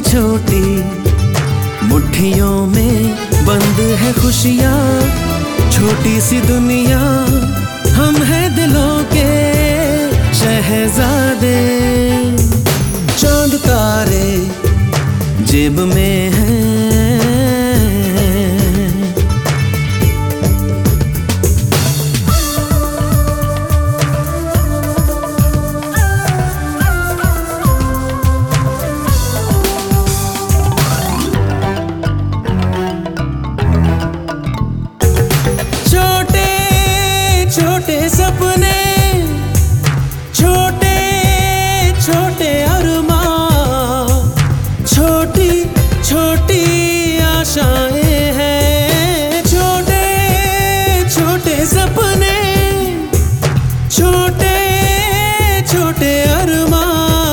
छोटी मुट्ठियों में बंद है खुशियाँ। छोटी सी दुनिया, हम हैं दिलों के शहजादे। चांद तारे जेब में हैं, छोटे सपने, छोटे छोटे अरमां, छोटी छोटी आशाएं हैं। छोटे छोटे सपने, छोटे छोटे अरमां,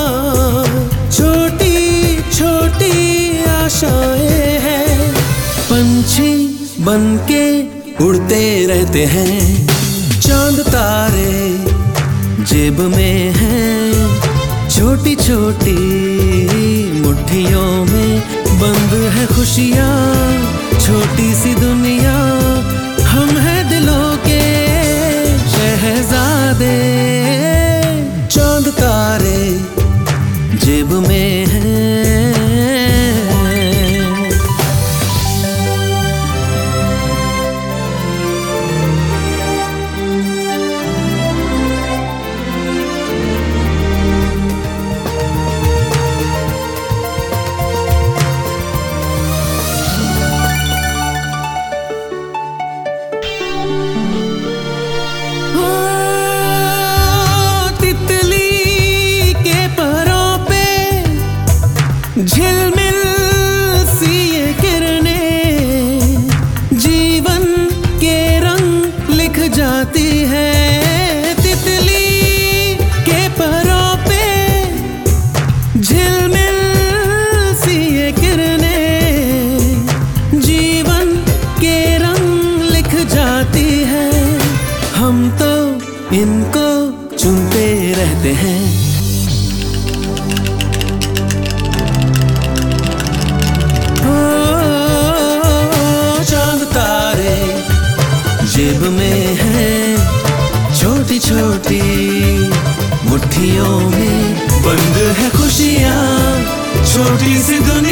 छोटी छोटी आशाएं हैं। पंछी बनके उड़ते रहते हैं, चांद तारे जेब में हैं। छोटी छोटी मुट्ठियों में बंद है खुशियाँ। छोटी सी दुनिया, हम हैं दिलों के शहजादे। चांद तारे जेब में हैं। झिलमिल सी ये किरणें जीवन के रंग लिख जाती है। तितली के परों पे झिलमिल सी ये किरणें जीवन के रंग लिख जाती है। हम तो इनको चुनते रहते हैं। जेब में है छोटी छोटी मुट्ठियों में बंद है खुशियाँ। छोटी सी दुनिया।